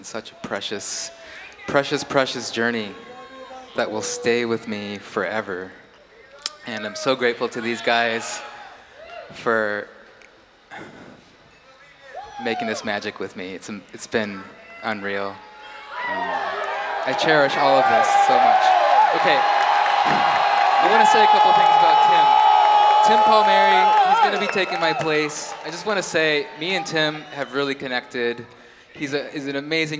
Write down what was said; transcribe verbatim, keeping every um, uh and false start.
Such a precious, precious, precious journey that will stay with me forever. And I'm so grateful to these guys for making this magic with me. It's, it's been unreal. Um, I cherish all of this so much. Okay, I want to say a couple things about Tim. Tim Palmieri, he's going to be taking my place. I just want to say, me and Tim have really connected. He's, a, he's an amazing